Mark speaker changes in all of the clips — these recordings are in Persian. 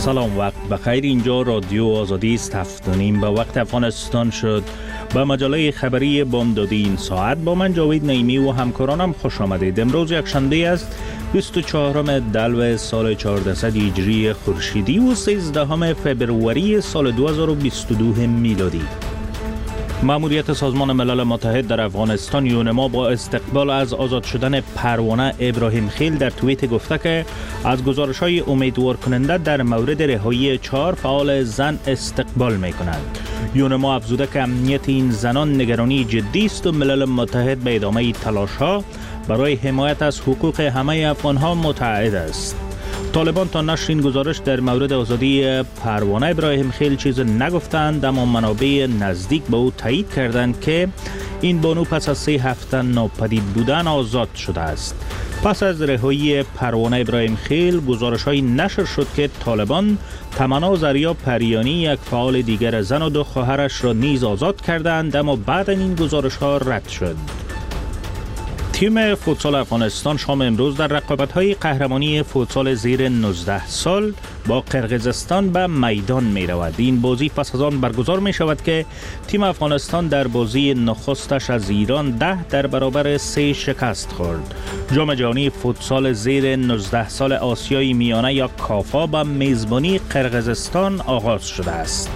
Speaker 1: سلام، وقت بخیر. اینجا رادیو آزادی است. 7:30 به وقت افغانستان شد. به مجله خبری بامدادی این ساعت با من جاوید نعیمی و همکارانم خوش آمدید. امروز یک شنبه است، 24 دلو سال 1400 هجری خورشیدی و 13 فبروری سال 2022 میلادی. مأموریت سازمان ملل متحد در افغانستان یونما با استقبال از آزاد شدن پروانه ابراهیم خیل در توییت گفته که از گزارش‌های امیدوار کننده در مورد رهایی 4 فعال زن استقبال می‌کند. یونما افزوده که امنیت این زنان نگرانی جدی است و ملل متحد به ادامه تلاش‌ها برای حمایت از حقوق همه افغان‌ها متعهد است. طالبان تا نشر این گزارش در مورد آزادی پروانه ابراهیم خیل چیز نگفتند، اما منابع نزدیک به او تایید کردند که این بانو پس از 3 هفته ناپدید بودن آزاد شده است. پس از رهایی پروانه ابراهیم خیل گزارش‌های نشر شد که طالبان تمنا زریا پریانی، یک فعال دیگر زن و 2 خواهرش را نیز آزاد کردند، اما بعد این گزارش‌ها رد شد. تیم فوتسال افغانستان شام امروز در رقابت‌های قهرمانی فوتسال زیر 19 سال با قرقیزستان به میدان می رود. این بازی پس از آن برگزار می شود که تیم افغانستان در بازی نخستش از ایران 10 در برابر 3 شکست خورد. جام جهانی فوتسال زیر 19 سال آسیای میانه یا کافا به میزبانی قرقیزستان آغاز شده است.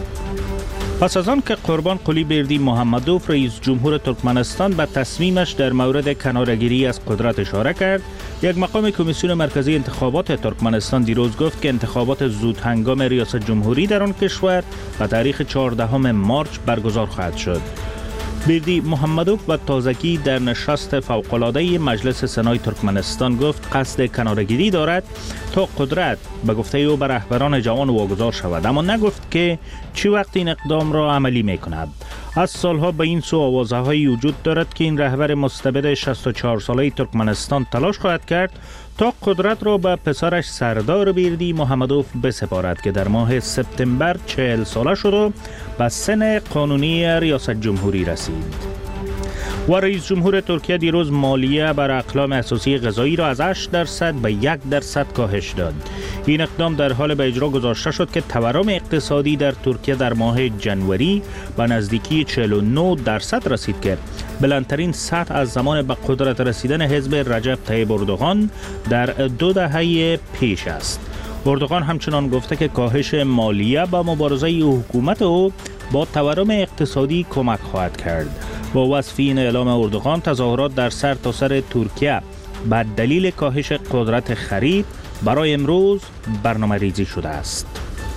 Speaker 1: پس از آن که قربان قلی بردی محمدوف رئیس جمهور ترکمنستان به تصمیمش در مورد کناره‌گیری از قدرت اشاره کرد، یک مقام کمیسیون مرکزی انتخابات ترکمنستان دیروز گفت که انتخابات زود هنگام ریاست جمهوری در آن کشور به تاریخ 14 مارچ برگزار خواهد شد. بردی محمدوف و تازگی در نشست فوق‌العاده مجلس سنای ترکمنستان گفت قصد کناره‌گیری دارد تا قدرت به گفته او به رهبران جوان واگذار شود، اما نگفت که چی وقت این اقدام را عملی می‌کند. از سالها به این سو آوازه‌هایی وجود دارد که این رهبر مستبد 64 ساله ترکمنستان تلاش خواهد کرد تا قدرت را به پسرش سردار بردی محمدوف بسپارد که در ماه سپتامبر 40 ساله شد و به سن قانونی ریاست جمهوری رسید. و رئیس جمهور ترکیه دیروز مالیه بر اقلام اساسی غذایی را از 8% به 1% کاهش داد. این اقدام در حال به اجرا گذاشته شد که تورم اقتصادی در ترکیه در ماه جنوری به نزدیکی 49% رسید که بلندترین سطح از زمان به قدرت رسیدن حزب رجب طیب اردوغان در 2 دهه پیش است. اردوغان همچنان گفته که کاهش مالیه به مبارزه حکومت او با تورم اقتصادی کمک خواهد کرد. با وصف این اعلام اردوغان، تظاهرات در سرتاسر ترکیه به دلیل کاهش قدرت خرید برای امروز برنامه ریزی شده است.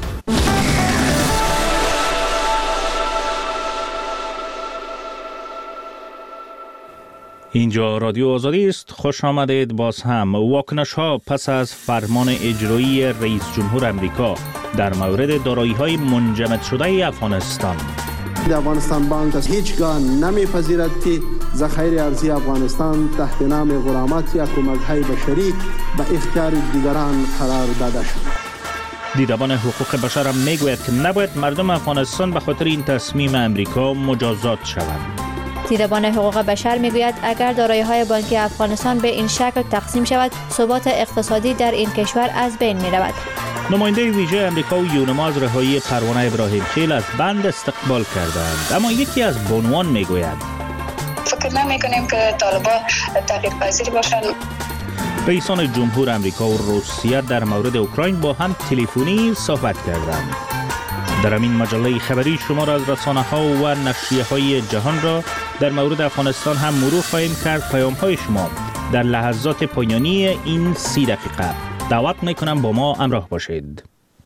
Speaker 1: اینجا رادیو آزادی است. خوش آمدید. باز هم واکنش ها پس از فرمان اجرایی رئیس جمهور امریکا در مورد دارایی‌های منجمد شده افغانستان.
Speaker 2: افغانستان بانک هیچگاه نمیپذیرد که ذخایر ارزی افغانستان تحت نام غرامت یا کمک‌های بشری به اختیار دیگران قرار داده شد.
Speaker 1: دیدبان حقوق بشر هم میگوید که نباید مردم افغانستان به خاطر این تصمیم امریکا مجازات شوند.
Speaker 3: دیدبان حقوق بشر میگوید اگر دارایی‌های بانکی افغانستان به این شکل تقسیم شود، ثبات اقتصادی در این کشور از بین می‌رود.
Speaker 1: نماینده ویژه امریکا و یونما از رهایی پروانه ابراهیم خیل از بند استقبال کردند، اما یکی از بانوان میگوید
Speaker 4: فکر نمی‌کنیم که طالبان تغییر پذیر باشند.
Speaker 1: رئیسان جمهور امریکا و روسیه در مورد اوکراین با هم تلفنی صحبت کردند. در این مجله خبری شما را از رسانه‌ها و نشریه‌های جهان را در مورد افغانستان هم مرور خواهیم کرد. پیام‌های شما در لحظات پایانی این 30 دقیقه. دعوت میکنم با ما همراه باشید.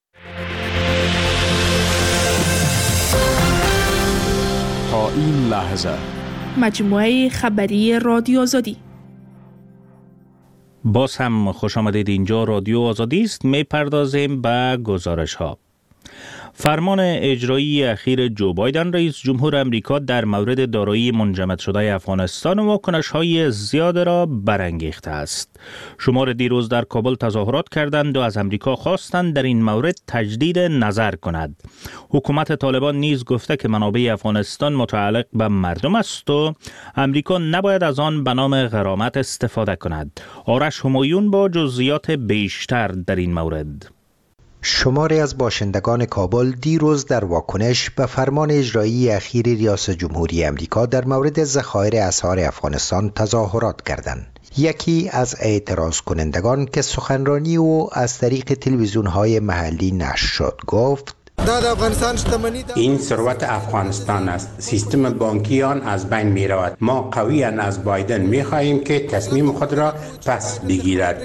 Speaker 5: تا این لحظه
Speaker 6: مجموعه خبری رادیو آزادی.
Speaker 1: باز هم خوش آمدید. اینجا رادیو آزادی است. میپردازیم به گزارش ها. فرمان اجرایی اخیر جو بایدن رئیس جمهور امریکا در مورد دارایی منجمد شده افغانستان و واکنش‌های زیاد را برانگیخته است. شمار دیروز در کابل تظاهرات کردند و از امریکا خواستند در این مورد تجدید نظر کند. حکومت طالبان نیز گفته که منابع افغانستان متعلق به مردم است و امریکا نباید از آن به نام غرامت استفاده کند. آرش همایون با جزئیات بیشتر در این مورد.
Speaker 7: شماری از باشندگان کابل دیروز در واکنش به فرمان اجرایی اخیر ریاست جمهوری امریکا در مورد ذخایر اسعار افغانستان تظاهرات کردند. یکی از اعتراض کنندگان که سخنرانی او از طریق تلویزیون‌های محلی نشر شد گفت:
Speaker 8: این ثروت افغانستان است. سیستم بانکی آن از بین می رود. ما قویاً از بایدن می خواهیم که تصمیم خود را پس بگیرد.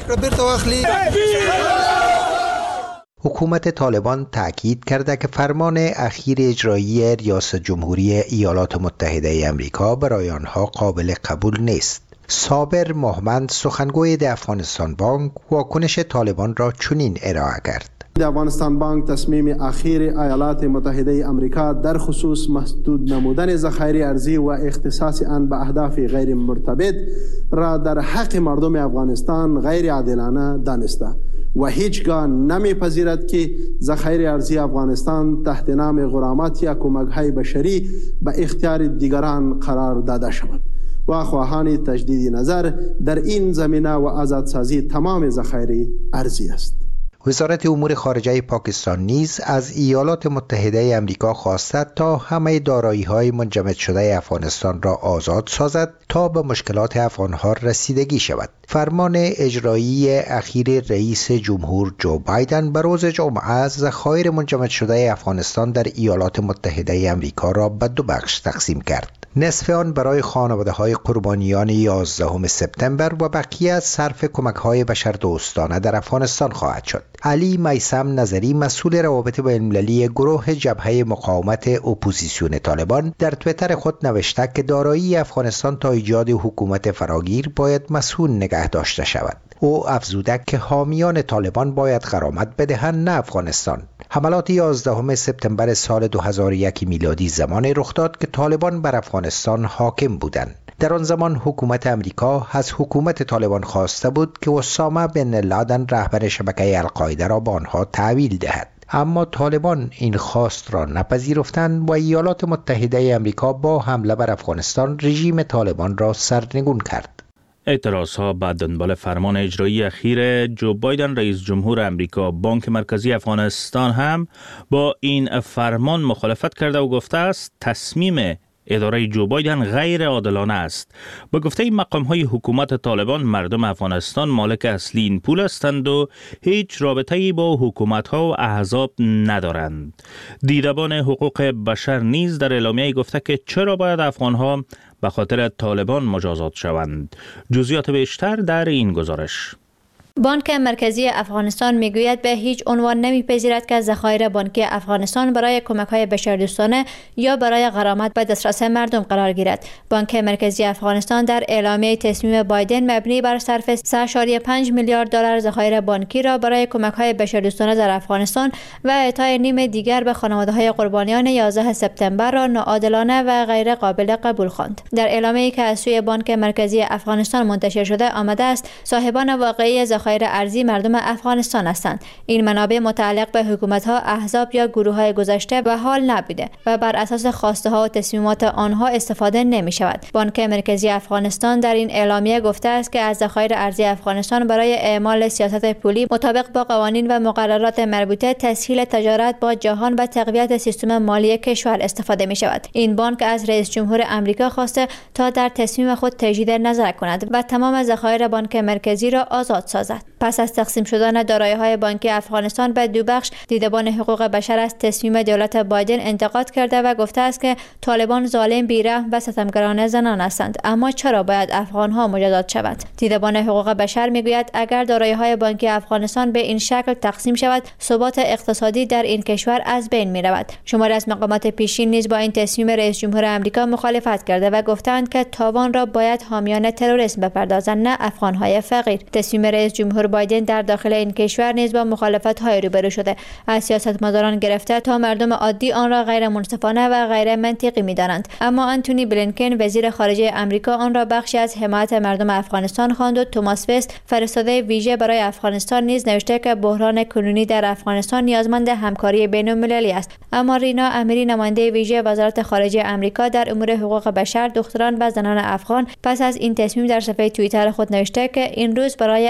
Speaker 7: حکومت طالبان تأکید کرده که فرمان اخیر اجرایی ریاست جمهوری ایالات متحده امریکا برای آنها قابل قبول نیست. صابر محمد سخنگوی افغانستان بانک واکنش طالبان را چنین ارائه کرد:
Speaker 2: افغانستان بانک تصمیم اخیر ایالات متحده آمریکا در خصوص محدود نمودن ذخایر ارزی و اختصاص آن به اهداف غیر مرتبط را در حق مردم افغانستان غیر عادلانه دانسته و هیچگاه نمیپذیرد که ذخایر ارزی افغانستان تحت نام غرامات یا کمک‌های بشری به اختیار دیگران قرار داده شود و خواهان تجدید نظر در این زمینه و آزادسازی تمام ذخایر ارزی است.
Speaker 7: وزارت امور خارجه پاکستان نیز از ایالات متحده امریکا خواسته تا همه دارایی‌های منجمد شده افغانستان را آزاد سازد تا به مشکلات افغان‌ها رسیدگی شود. فرمان اجرایی اخیر رئیس جمهور جو بایدن به روز جمعه ذخایر منجمد شده افغانستان در ایالات متحده امریکا را به دو بخش تقسیم کرد. نصف آن برای خانواده‌های قربانیان 11 سپتامبر و بقیه صرف کمک‌های بشردوستانه در افغانستان خواهد شد. علی میثم نظری مسئول روابط بین‌المللی گروه جبهه مقاومت اپوزیسیون طالبان در توییتر خود نوشته که دارایی افغانستان تا ایجاد حکومت فراگیر باید مسئول نگه داشته شود. او افزوده که حامیان طالبان باید غرامت بدهند، نه افغانستان. حملات 11 سپتامبر سال 2001 میلادی زمانی رخ داد که طالبان بر افغانستان حاکم بودند. در آن زمان حکومت امریکا از حکومت طالبان خواسته بود که اسامه بن لادن رهبر شبکه القاعده را به آنها تحویل دهد، اما طالبان این خواست را نپذیرفتند و ایالات متحده امریکا با حمله بر افغانستان رژیم طالبان را سرنگون کرد.
Speaker 1: اعتراضها به دنبال فرمان اجرایی اخیر جو بایدن رئیس جمهور امریکا، بانک مرکزی افغانستان هم با این فرمان مخالفت کرده و گفته است تصمیم اداره جو بایدن غیر عادلانه است. به گفته مقام‌های حکومت طالبان، مردم افغانستان مالک اصلی این پول هستند و هیچ رابطه‌ای با حکومت‌ها و احزاب ندارند. دیدبان حقوق بشر نیز در اعلامیه گفته که چرا باید افغان‌ها به خاطر طالبان مجازات شوند. جزئیات بیشتر در این گزارش.
Speaker 3: بانک مرکزی افغانستان میگوید به هیچ عنوان نمیپذیرد که ذخایر بانکی افغانستان برای کمک‌های بشردوستانه یا برای غرامت به دسترس مردم قرار گیرد. بانک مرکزی افغانستان در اعلامیه تصمیم بایدن مبنی بر صرف 3.5 میلیارد دلار ذخایر بانکی را برای کمک‌های بشردوستانه در افغانستان و اعطای نیم دیگر به خانواده‌های قربانیان 11 سپتامبر را ناعادلانه و غیر قابل قبول خواند. در اعلامیه‌ای که از سوی بانک مرکزی افغانستان منتشر شده آمده است صاحبان واقعی ذخایر ارزی مردم افغانستان هستند. این منابع متعلق به حکومت‌ها، احزاب یا گروه‌های گذشته و حال نبوده و بر اساس خواسته‌ها و تصمیمات آنها استفاده نمی‌شود. بانک مرکزی افغانستان در این اعلامیه گفته است که از ذخایر ارزی افغانستان برای اعمال سیاست پولی مطابق با قوانین و مقررات مربوطه تسهیل تجارت با جهان و تقویت سیستم مالی کشور استفاده می‌شود. این بانک از رئیس جمهور آمریکا خواسته تا در تصمیم خود تجدید نظر کند و تمام ذخایر بانک مرکزی را آزاد سازد. پس از تقسیم شدن دارایی‌های بانکی افغانستان به دو بخش، دیدبان حقوق بشر از تصمیم دولت بایدن انتقاد کرده و گفته است که طالبان ظالم، بی‌رحم و ستمگران زنان هستند. اما چرا باید افغان‌ها مجازات شوند؟ دیدبان حقوق بشر میگوید اگر دارایی‌های بانکی افغانستان به این شکل تقسیم شود، ثبات اقتصادی در این کشور از بین می‌رود. شماری از مقامات پیشین نیز با این تصمیم رئیس جمهور آمریکا مخالفت کرده و گفتند که تاوان را باید حامیان تروریسم بپردازند، نه افغان‌های فقیر. تصمیم رئیس جمهور بایدن در داخل این کشور نیز با مخالفت‌های روبرو شده. از سیاستمداران گرفته تا مردم عادی آن را غیر منصفانه و غیر منطقی می‌دانند. اما آنتونی بلینکن وزیر خارجه آمریکا آن را بخشی از حمایت مردم افغانستان خواند و توماس وست فرستاده ویژه برای افغانستان نیز نوشته که بحران کنونی در افغانستان نیازمند همکاری بین‌المللی است. اما رینا امیری نماینده ویژه وزارت خارجه آمریکا در امور حقوق بشر، دختران و زنان افغان پس از این تصمیم در صفحه توییتر خود نوشته که این روز برای افغان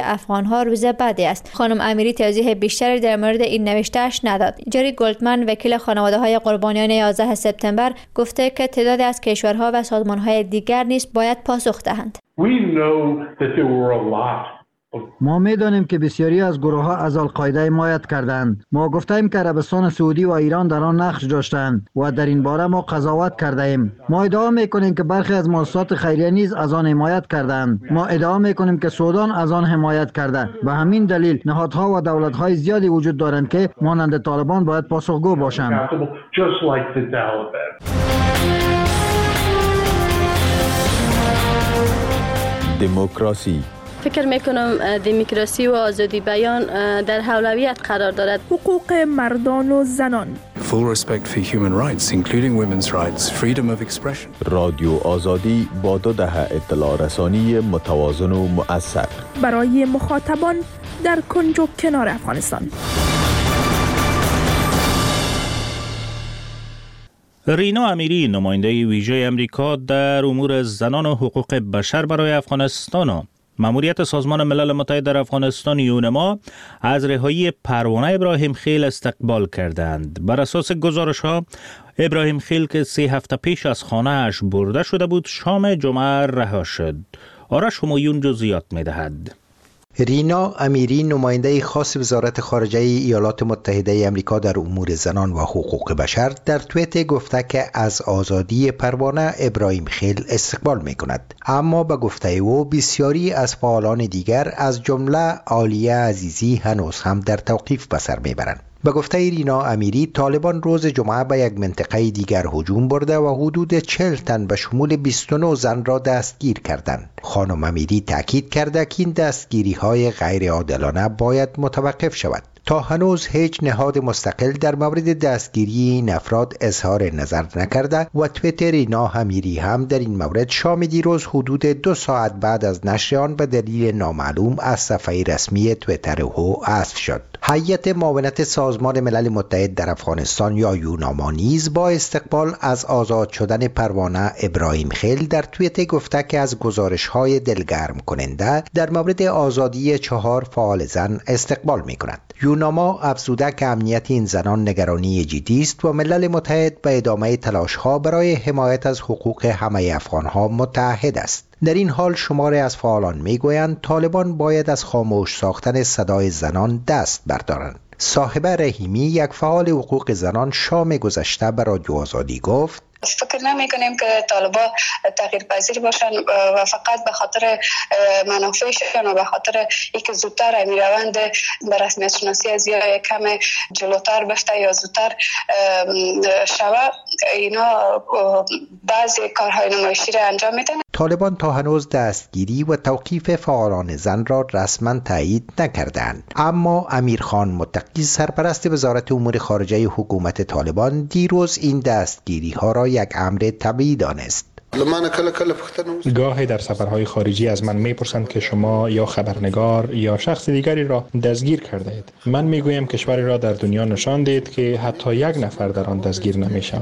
Speaker 3: افغان‌ها روز بعدی است. خانم امیری توضیح بیشتری در مورد این نوشته‌اش نداد. جری گلدمن وکیل خانواده‌های قربانیان 11 سپتامبر گفته که تعدادی از کشورها و سازمان‌های دیگر نیز باید پاسخ دهند.
Speaker 9: ما می‌دانیم که بسیاری از گروه‌ها از القاعده حمایت کردند. ما گفتیم که عربستان سعودی و ایران در آن نقش داشتند و در این باره ما قضاوت کرده ایم. ما ادعا می‌کنیم که برخی از مؤسسات خیریه نیز از آن حمایت کردند. ما ادعا می‌کنیم که سودان از آن حمایت کرده. به همین دلیل نهادها و دولت‌های زیادی وجود دارند که مانند طالبان باید پاسخگو باشند.
Speaker 10: دموکراسی.
Speaker 11: فکر میکنم دموکراسی و آزادی بیان در اولویت قرار دارد.
Speaker 6: حقوق مردان و زنان.
Speaker 5: Full respect for human rights, including women's rights, freedom of expression.
Speaker 10: رادیو آزادی با 2 دهه اطلاع رسانی متوازن و مؤثر
Speaker 6: برای مخاطبان در کنج و کنار افغانستان.
Speaker 1: رینا امیری نماینده ویژه امریکا در امور زنان و حقوق بشر برای افغانستان و ماموریت سازمان ملل متحد در افغانستان یونما از رهایی پروانه ابراهیم خیل استقبال کردند. بر اساس گزارش‌ها ابراهیم خیل که 3 هفته پیش از خانه‌اش برده شده بود شام جمعه رها شد. آرش همایون جزئیات می‌دهد.
Speaker 7: رینا امیری نماینده خاص وزارت خارجه ایالات متحده آمریکا در امور زنان و حقوق بشر در توییت گفته که از آزادی پروانه ابراهیم خیل استقبال می کند. اما به گفته او بسیاری از فعالان دیگر از جمله عالیه عزیزی هنوز هم در توقیف به سر می برند. به گفته رینا امیری طالبان روز جمعه به یک منطقه دیگر هجوم برده و حدود 40 تن به شمول 29 زن را دستگیر کردند. خانم امیری تاکید کرده که این دستگیری های غیر عادلانه باید متوقف شود. تا هنوز هیچ نهاد مستقل در مورد دستگیری این افراد اظهار نظر نکرده و توییت رینا امیری هم در این مورد شام دیروز حدود 2 ساعت بعد از نشر آن به دلیل نامعلوم از صفحه رسمی توییتر او حذف شد. هیئت معاونت سازمان ملل متحد در افغانستان یا یوناما نیز با استقبال از آزاد شدن پروانه ابراهیم خیل در توییت گفته که از گزارش‌های دلگرم کننده در مورد آزادی 4 فعال زن استقبال می‌کند. یوناما افزوده که امنیت این زنان نگرانی جدی است و ملل متحد به ادامه تلاش‌ها برای حمایت از حقوق همه افغان‌ها متعهد است. در این حال شماری از فعالان میگویند طالبان باید از خاموش ساختن صدای زنان دست بردارند. صاحبه رحیمی یک فعال حقوق زنان شام گذشته به رادیو آزادی گفت
Speaker 4: فکر نمی کنیم که طالبا تغییر پذیر باشن و فقط به خاطر منافعشون و به خاطر اینکه زودتر می روند به رسمیت شناسی از یا کم جلوتر بفته یا زودتر شوه اینا بعضی کارهای نمایشی را انجام میدن.
Speaker 7: طالبان تا هنوز دستگیری و توقیف فعالان زن را رسما تایید نکردند، اما امیرخان متقی سرپرست وزارت امور خارجه حکومت طالبان دیروز این دستگیری ها را یک امر طبیعی دانست.
Speaker 12: گاهی در سفرهای خارجی از من میپرسند که شما یا خبرنگار یا شخص دیگری را دستگیر کرده اید. من میگویم کشوری را در دنیا نشان دید که حتی یک نفر در آن دستگیر نمیشود.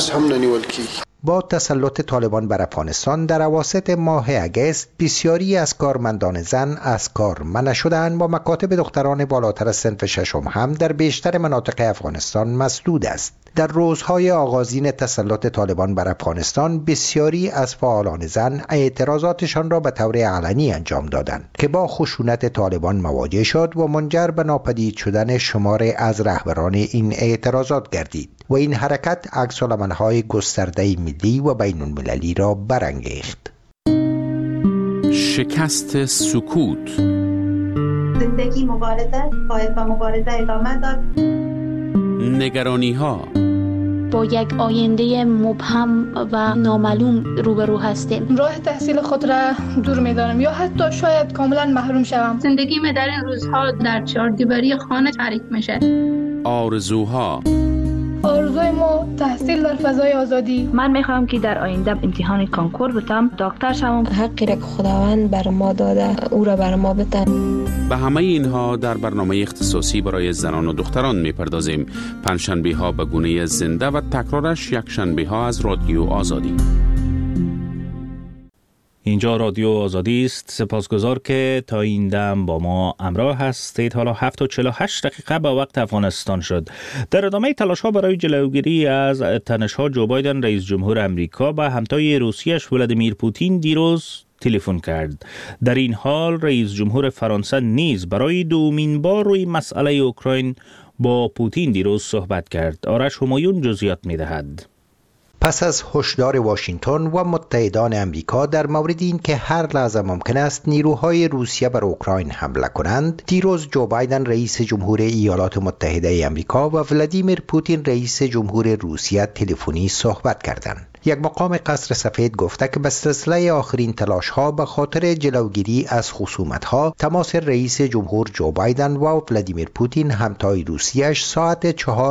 Speaker 7: با تسلط طالبان بر افغانستان در اواسط ماه اگست بسیاری از کارمندان زن از کار منع شدند و مکاتب دختران بالاتر از صنف ششم هم در بیشتر مناطق افغانستان مسدود است. در روزهای آغازین تسلط طالبان بر افغانستان بسیاری از فعالان زن اعتراضاتشان را به طور علنی انجام دادند که با خشونت طالبان مواجه شد و منجر به ناپدید شدن شماری از رهبران این اعتراضات گردید و این حرکت عکس‌العمل‌های گسترده ملی و بین‌المللی را برانگیخت.
Speaker 5: شکست سکوت.
Speaker 13: زندگی مبارزه باید با مبارزه ادامه داد.
Speaker 5: نگرانی‌ها.
Speaker 14: با یک آینده مبهم و نامعلوم روبرو هستیم.
Speaker 15: راه تحصیل خود را دور می‌دارم یا حتی شاید کاملا محروم شوم.
Speaker 16: زندگی من در این روزها در چهاردیواری خانه تعریف میشه.
Speaker 5: آرزوها.
Speaker 15: آرزوی ما تحصیل در فضای آزادی.
Speaker 17: من میخوام که در آینده امتحان کنکور بتم، دکتر شوم.
Speaker 18: حقی را که خداوند بر ما داده او را بر ما بده.
Speaker 5: به همه اینها در برنامه اختصاصی برای زنان و دختران میپردازیم. پنجشنبه ها به گونه زنده و تکرارش یک شنبه ها از رادیو آزادی.
Speaker 1: اینجا رادیو آزادی است. سپاسگزار که تا این دم با ما همراه هستید. حالا 7:48 به وقت افغانستان شد. در ادامه تلاش‌ها برای جلوگیری از تنش‌ها، جو بایدن رئیس جمهور امریکا به همتای روسیه‌اش ولادیمیر پوتین دیروز تلفن کرد. در این حال رئیس جمهور فرانسه نیز برای دومین بار روی مسئله اوکراین با پوتین دیروز صحبت کرد. آرش همایون جزئیات می‌دهد.
Speaker 7: پس از هشدار واشنگتن و متحدان امریکا در مورد این که هر لحظه ممکن است نیروهای روسیه بر اوکراین حمله کنند، دیروز جو بایدن رئیس جمهور ایالات متحده امریکا و ولادیمیر پوتین رئیس جمهور روسیه تلفنی صحبت کردند. یک مقام قصر سفید گفته که به سلسله آخرین تلاش‌ها به خاطر جلوگیری از خصومت‌ها، تماس رئیس جمهور جو بایدن و ولادیمیر پوتین همتای روسیه‌اش ساعت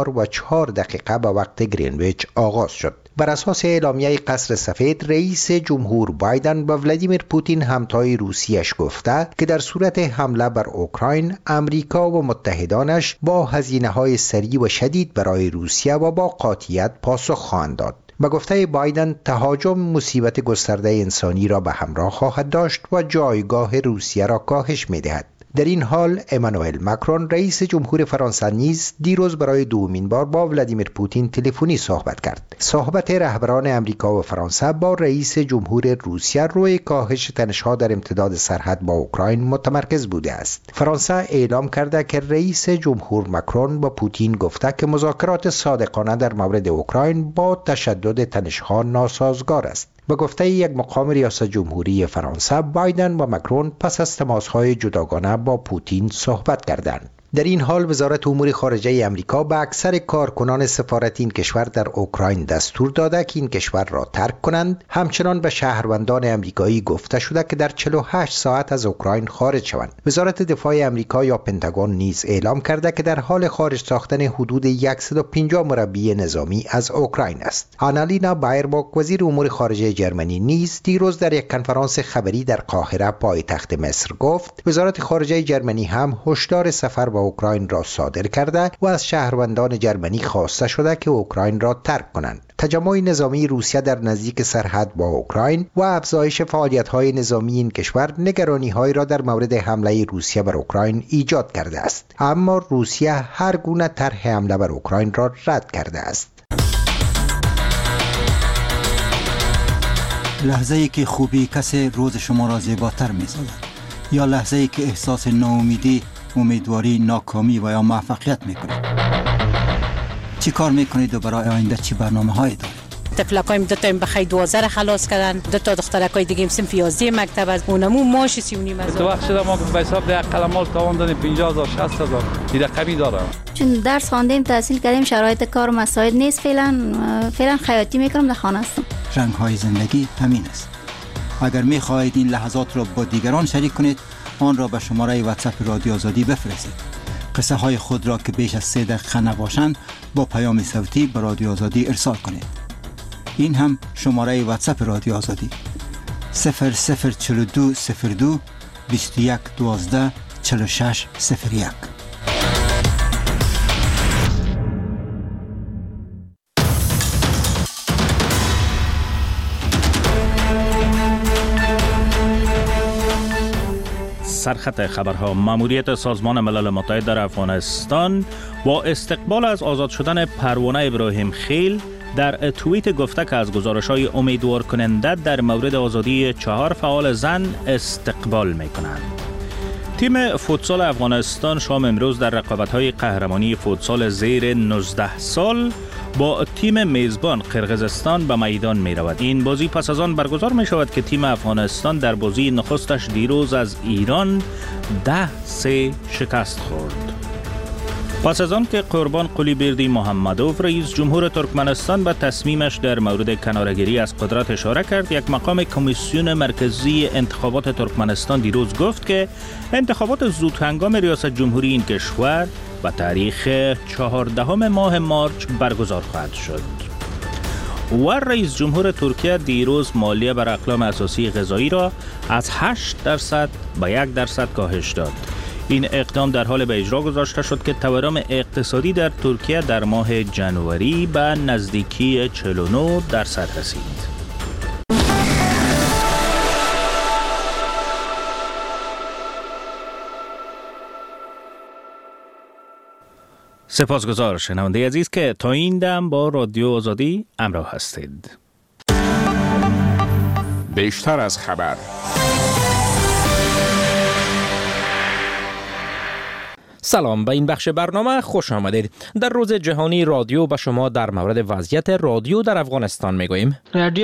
Speaker 7: 4:04 به وقت گرینویچ آغاز شد. بر اساس اعلامیه قصر سفید، رئیس جمهور بایدن به ولادیمیر پوتین همتای روسیه‌اش گفته که در صورت حمله بر اوکراین، امریکا و متحدانش با هزینه‌های سریع و شدید برای روسیه و با قاطعیت پاسخ خواهند داد. به گفته بایدن، تهاجم مصیبت گسترده انسانی را به همراه خواهد داشت و جایگاه روسیه را کاهش می‌دهد. در این حال امانوئل ماکرون رئیس جمهور فرانسه نیز دیروز برای دومین بار با ولادیمیر پوتین تلفنی صحبت کرد. صحبت رهبران امریکا و فرانسه با رئیس جمهور روسیه روی کاهش تنش‌ها در امتداد سرحد با اوکراین متمرکز بوده است. فرانسه اعلام کرده که رئیس جمهور ماکرون با پوتین گفته که مذاکرات صادقانه در مورد اوکراین با تشدد تنش‌ها ناسازگار است. به گفته یک مقام ریاست جمهوری فرانسه، بایدن و ماکرون پس از تماس‌های جداگانه با پوتین صحبت کردند. در این حال وزارت امور خارجه امریکا به اکثر کارکنان سفارت این کشور در اوکراین دستور داده که این کشور را ترک کنند. همچنان به شهروندان امریکایی گفته شده که در 48 ساعت از اوکراین خارج شوند. وزارت دفاع امریکا یا پنتاگون نیز اعلام کرده که در حال خارج ساختن حدود 150 مربی نظامی از اوکراین است. آنالینا بایرباک وزیر امور خارجه جرمنی نیز دیروز در یک کنفرانس خبری در قاهره پایتخت مصر گفت وزارت خارجه جرمنی هم هشدار سفر به اوکراین را صادر کرده و از شهروندان جرمنی خواسته شده که اوکراین را ترک کنند. تجمع نظامی روسیه در نزدیک سرحد با اوکراین و افزایش فعالیت‌های نظامی این کشور نگرانی‌هایی را در مورد حمله روسیه بر اوکراین ایجاد کرده است. اما روسیه هر گونه طرح حمله بر اوکراین را رد کرده است.
Speaker 19: لحظه‌ای که خوبی کسی روز شما را زیباتر می‌سازد، یا لحظه‌ای که احساس ناامیدی، امیدواری، ناکامی و یا موفقیت میکنید. چی کار میکنید و برای آینده چی برنامه‌هایی دارید؟
Speaker 20: طفلکایم دو تا بخیر 12 خلاص کردن، دو تا دخترکای دیگه صنف 11 مکتب از اونمو ماش 39,000.
Speaker 21: تو وقت شده ما به حساب ده قلمال تاوان دادیم 50,000 60,000 دیگه کمی داره.
Speaker 22: چون درس خواندیم، تحصیل کردیم، شرایط کار و مساعد نیست. فعلا خیاطی میکنم، در خانه هستم.
Speaker 19: رنگ‌های زندگی همین است. اگر می‌خواهید این لحظات را با دیگران شریک کنید، آن را به شماره واتساپ رادیو آزادی بفرستید. قصه های خود را که بیش از 3 دقیقه نباشند با پیام صوتی به رادیو آزادی ارسال کنید. این هم شماره واتساپ رادیو آزادی 004202 21 12 46 01.
Speaker 1: سرخط خبرها. ماموریت سازمان ملل متحد در افغانستان با استقبال از آزاد شدن پروانه ابراهیم خیل در توییت گفته که از گزارش‌های امیدوار کننده در مورد آزادی 4 فعال زن استقبال می‌کنند. تیم فوتسال افغانستان شام امروز در رقابت‌های قهرمانی فوتسال زیر 19 سال با تیم میزبان قرقیزستان به میدان می رود. این بازی پس از آن برگزار می شود که تیم افغانستان در بازی نخستش دیروز از ایران 10-3 شکست خورد. پس از آن که قربان قلیبردی محمدوف رئیس جمهور ترکمنستان به تصمیمش در مورد کناره‌گیری از قدرت اشاره کرد، یک مقام کمیسیون مرکزی انتخابات ترکمنستان دیروز گفت که انتخابات زودهنگام ریاست جمهوری این کشور به تاریخ 14 ماه مارچ برگزار خواهد شد. و رئیس جمهور ترکیه دیروز مالیه بر اقلام اساسی غذایی را از 8% به 1% کاهش داد. این اقدام در حال به اجرا گذاشته شد که تورم اقتصادی در ترکیه در ماه جنوری به نزدیکی 49% رسید. سپاسگزار شنونده عزیز که تا این دم با رادیو آزادی همراه هستید.
Speaker 5: بیشتر از خبر.
Speaker 2: سلام، به این بخش برنامه خوش آمدید. در روز جهانی رادیو به شما در مورد وضعیت رادیو در افغانستان میگوییم.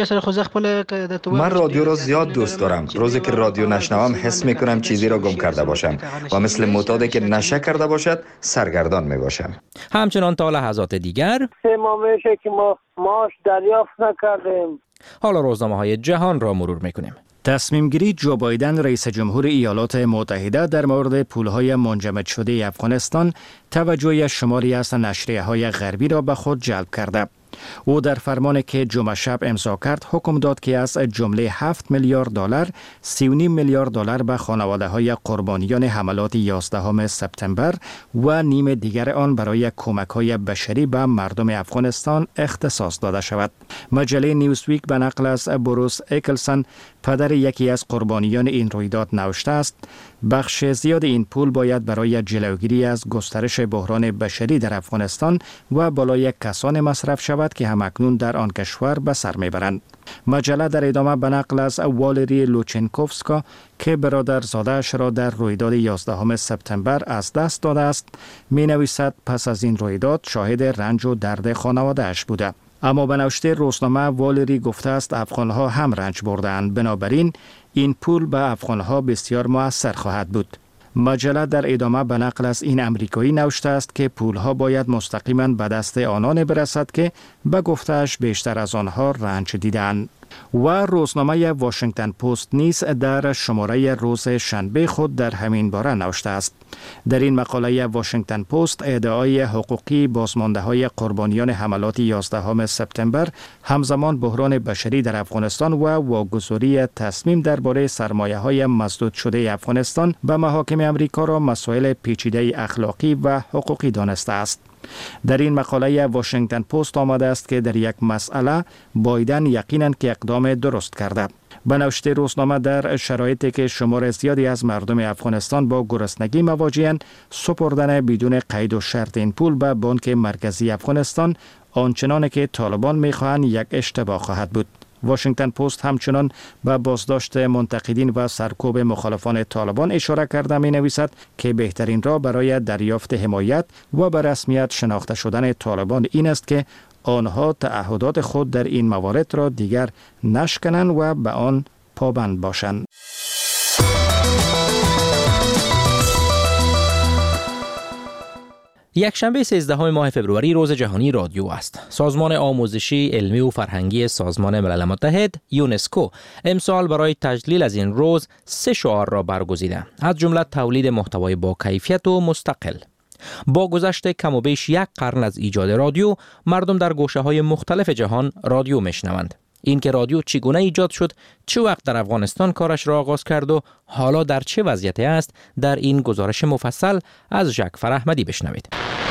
Speaker 8: من رادیو را زیاد دوست دارم. روزی که رادیو نشنوم حس میکنم چیزی را گم کرده باشم و مثل معتادی که نشه کرده باشد سرگردان میباشم.
Speaker 2: همچنان تا لحظات دیگر
Speaker 23: 3 ماه میشه که ما معاش دریافت نکردیم.
Speaker 2: حالا روزنامه‌های جهان را مرور میکنیم.
Speaker 1: تصمیم گیری جو بایدن رئیس جمهور ایالات متحده در مورد پولهای منجمد شده افغانستان توجه شماری از نشریه‌های غربی را به خود جلب کرده. او در فرمانی که جمعه شب امضا کرد حکم داد که از جمله 7 میلیارد دلار 3.5 میلیارد دلار به خانواده‌های قربانیان حملات 11 سپتامبر و نیم دیگر آن برای کمک‌های بشری به مردم افغانستان اختصاص داده شود. مجله نیوزویک به نقل از بروس اکلسن پدر یکی از قربانیان این رویداد نوشته است: بخش زیاد این پول باید برای جلوگیری از گسترش بحران بشری در افغانستان و بالای کسان مصرف شود که همکنون در آن کشور به سر میبرند. مجله در ادامه به نقل از والری لوچنکوفسکا که برادرزاده‌اش را در رویداد 11 سپتامبر از دست داده است می نویسد پس از این رویداد شاهد رنج و درد خانواده‌اش بوده. اما به نوشته روزنامه والری گفته است افغان‌ها هم رنج بردند، بنابراین این پول به افغان‌ها بسیار مؤثر خواهد بود. مجله در ادامه به نقل از این امریکایی نوشته است که پولها باید مستقیما به دست آنان برسد که به گفته‌اش بیشتر از آنها رنج دیدند. و روزنامه واشنگتن پست نیز در شماره روز شنبه خود در همین باره نوشته است. در این مقاله واشنگتن پست ادعای حقوقی بازمانده‌های قربانیان حملات 11 سپتامبر همزمان بحران بشری در افغانستان و واگذاری تصمیم درباره سرمایه‌های مسدود شده افغانستان به محاکم امریکا را مسائل پیچیده اخلاقی و حقوقی دانسته است. در این مقاله واشنگتن پست آمده است که در یک مسئله بایدن یقیناً که اقدام درست کرده. به نوشته روزنامه در شرایطی که شمار زیادی از مردم افغانستان با گرسنگی مواجه‌اند، سپردن بدون قید و شرط این پول به بانک مرکزی افغانستان آنچنان که طالبان می‌خواهند یک اشتباه خواهد بود. واشنگتن پست همچنان به بازداشت منتقدین و سرکوب مخالفان طالبان اشاره کرده می نویسد که بهترین راه برای دریافت حمایت و به رسمیت شناخته شدن طالبان این است که آنها تعهدات خود در این موارد را دیگر نشکنند و به آن پابند باشند.
Speaker 2: یکشنبه 13 ماه فوریه روز جهانی رادیو است. سازمان آموزشی، علمی و فرهنگی سازمان ملل متحد یونسکو امسال برای تجلیل از این روز 3 شعار را برگزیده، از جمله تولید محتوای با کیفیت و مستقل. با گذشت کم و بیش 1 قرن از ایجاد رادیو، مردم در گوشه‌های مختلف جهان رادیو میشنوند. این که رادیو چگونه ایجاد شد، چه وقت در افغانستان کارش را آغاز کرد و حالا در چه وضعیتی است، در این گزارش مفصل از ژک فرحمدی بشنوید.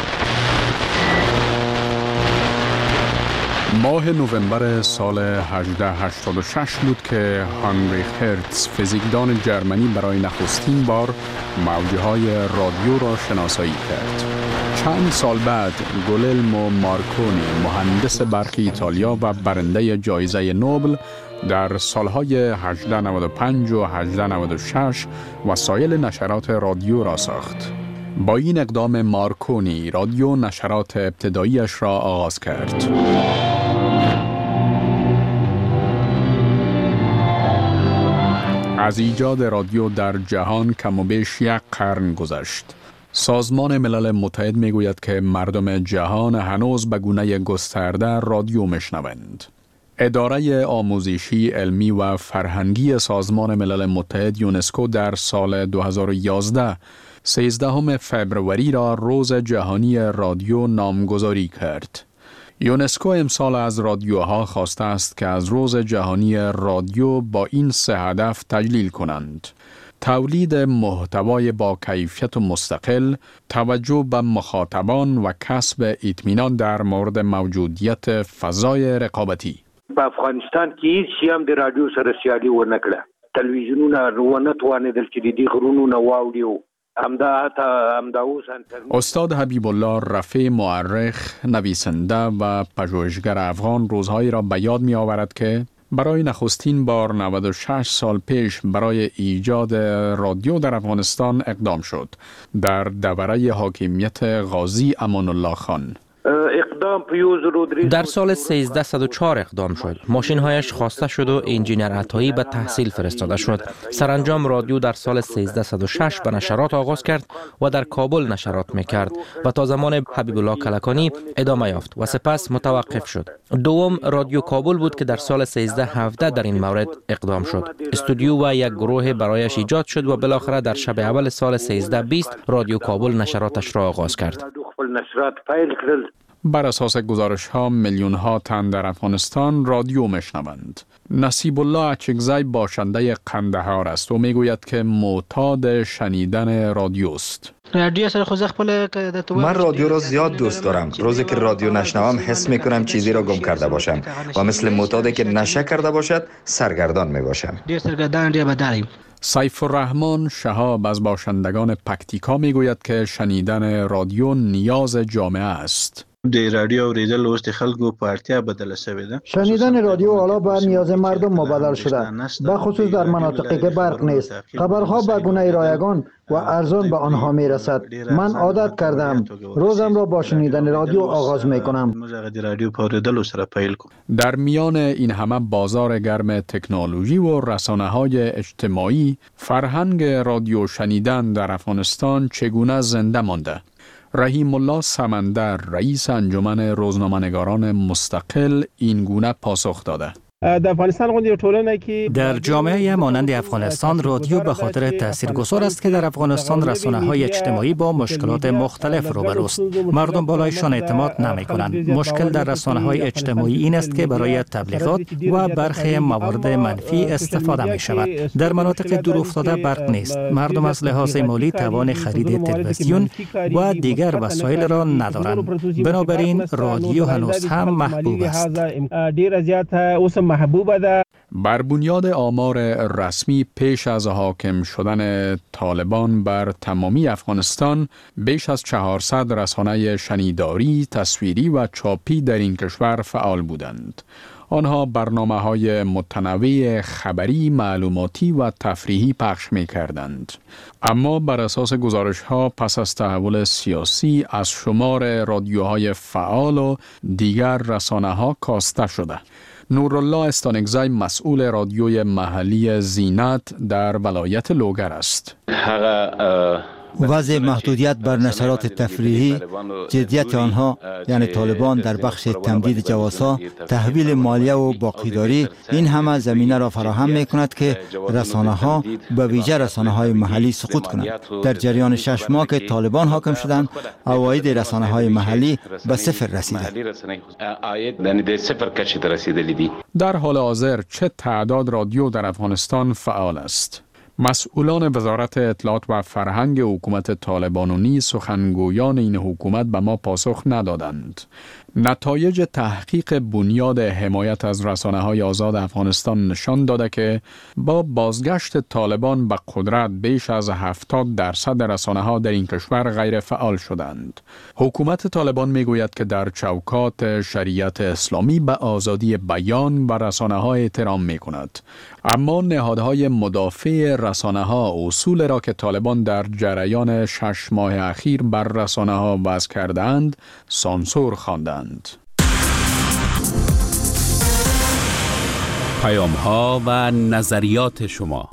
Speaker 5: ماه نوامبر سال 1886 بود که هانریخ هرتز فیزیکدان جرمنی برای نخستین بار موجهای رادیو را شناسایی کرد. چند سال بعد گوللمو مارکونی مهندس برق ایتالیا و برنده جایزه نوبل در سالهای 1895 و 1896 وسایل نشرات رادیو را ساخت. با این اقدام مارکونی رادیو نشرات ابتداییش را آغاز کرد. از ایجاد رادیو در جهان کم و بیش 1 قرن گذشت. سازمان ملل متحد میگوید که مردم جهان هنوز به گونه گسترده رادیو میشنوند. اداره آموزشی، علمی و فرهنگی سازمان ملل متحد یونسکو در سال 2011 13 فوریه را روز جهانی رادیو نامگذاری کرد. یونسکو امسال از رادیوها خواسته است که از روز جهانی رادیو با این 3 هدف تجلیل کنند: تولید محتوای با کیفیت و مستقل، توجه به مخاطبان و کسب اطمینان در مورد موجودیت فضای رقابتی.
Speaker 24: په افغانستان کې هیڅ هم د رادیو سره سیالي ونه کړه. تلویزیونونه ونه توانېدل چې د دې غرونو نه واوړي.
Speaker 5: استاد حبیب الله رفیع مورخ، نویسنده و پژوهشگر افغان روزهایی را به یاد می آورد که برای نخستین بار 96 سال پیش برای ایجاد رادیو در افغانستان اقدام شد در دوره حاکمیت غازی امان الله خان.
Speaker 2: در سال 1304 اقدام شد. ماشین‌هایش خواسته شد و انجینر عطایی به تحصیل فرستاده شد. سرانجام رادیو در سال 1306 به نشرات آغاز کرد و در کابل نشرات می‌کرد و تا زمان حبیب الله کلکانی ادامه یافت و سپس متوقف شد. دوم رادیو کابل بود که در سال 1317 در این مورد اقدام شد. استودیو و یک گروه برایش ایجاد شد و بالاخره در شب اول سال 1320 رادیو کابل نشراتش را آغاز کرد.
Speaker 5: بر اساس گزارش ها میلیون ها تن در افغانستان رادیو میشنوند. نصیب الله اچکزی باشنده قندهار است و میگوید که معتاد شنیدن رادیو است.
Speaker 8: من رادیو را زیاد دوست دارم. روزی که رادیو نشنوم حس میکنم چیزی را گم کرده باشم و مثل معتادی که نشه کرده باشد سرگردان میباشم.
Speaker 5: سیف الرحمن شهاب از باشندگان پکتیکا میگوید که شنیدن رادیو نیاز جامعه است.
Speaker 3: شنیدن رادیو حالا به نیاز مردم مبادل شده، به خصوص در مناطقی که برق نیست. خبرها به گونه رایگان و ارزان به آنها می رسد. من عادت کردم روزم را با شنیدن رادیو آغاز می کنم.
Speaker 5: در میان این همه بازار گرم تکنولوژی و رسانه‌های اجتماعی، فرهنگ رادیو شنیدن در افغانستان چگونه زنده مانده؟ رحیم الله سمندر رئیس انجمن روزنامه‌نگاران مستقل این گونه پاسخ داده:
Speaker 9: در جامعه مانند افغانستان رادیو به خاطر تاثیرگذار است که در افغانستان رسانه‌های اجتماعی با مشکلات مختلف روبروست. مردم بالایشان اعتماد نمی‌کنند. مشکل در رسانه‌های اجتماعی این است که برای تبلیغات و برخی موارد منفی استفاده می‌شود. در مناطق دورافتاده برق نیست. مردم از لحاظ مالی توان خرید تلویزیون و دیگر وسایل را ندارند. بنابراین رادیو هنوز هم محبوب است.
Speaker 5: بر بنیاد آمار رسمی پیش از حاکم شدن طالبان بر تمامی افغانستان، بیش از 400 رسانه شنیداری، تصویری و چاپی در این کشور فعال بودند. آنها برنامه‌های متنوع خبری، معلوماتی و تفریحی پخش می‌کردند. اما بر اساس گزارش‌ها پس از تحول سیاسی از شمار رادیوهای فعال و دیگر رسانه‌ها کاسته شده. نورالله استانگزی مسئول رادیوی محلی زینت در ولایت لوگر است.
Speaker 19: وضع محدودیت بر نشرات تفریحی، جدیت آنها یعنی طالبان در بخش تمدید جوازها، تحویل مالیه و باقیداری، این همه زمینه را فراهم می کند که رسانه ها به ویژه رسانه های محلی سقوط کنند. در جریان 6 ماه که طالبان حاکم شدند، عواید رسانه های محلی به صفر رسیده.
Speaker 5: در حال حاضر چه تعداد رادیو در افغانستان فعال است؟ مسئولان وزارت اطلاعات و فرهنگ حکومت طالبانونی سخنگویان این حکومت به ما پاسخ ندادند. نتایج تحقیق بنیاد حمایت از رسانه‌های آزاد افغانستان نشان داده که با بازگشت طالبان به قدرت بیش از 70% رسانه‌ها در این کشور غیر فعال شدند. حکومت طالبان میگوید که در چوکات شریعت اسلامی به آزادی بیان و رسانه‌ها احترام می‌کند. اما نهادهای مدافع رسانه‌ها اصول را که طالبان در جریان 6 ماه اخیر بر رسانه‌ها وضع کردند، سانسور خواندند.
Speaker 10: پیام‌ها و نظریات شما.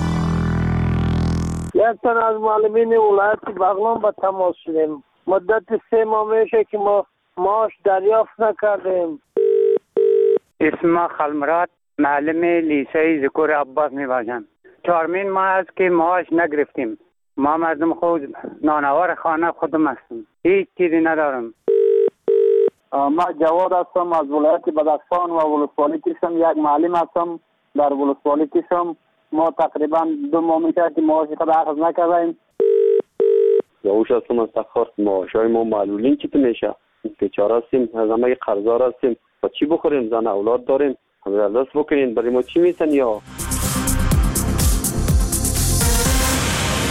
Speaker 23: یک تن از معلمین ولایت بغلان با تماس شدیم. مدت 3 ماه میشه که ما معاش دریافت نکردیم.
Speaker 11: اسم خلمرات معلم لیسه ذکر عباس میباشم. 4 ماه است که معاش نگرفتیم. ما مردم خود نانوار خانه خودم هستیم. هیچ چیزی ندارم.
Speaker 25: ما جواد هستم از ولایت بدخشان و ولسوالی کشم. یک معلم هستم در ولسوالی کشم. ما تقریبا 2 ماه میشه که معاش خود اخذ نکردیم.
Speaker 26: یوش هستم از تخار. معاشای ما معلولین چی میشه؟ بیچاره هستیم، از همه قرضدار هستیم. با چی بخوریم؟ زن اولاد داریم. همه دست بکنین برای ما چی میسن یا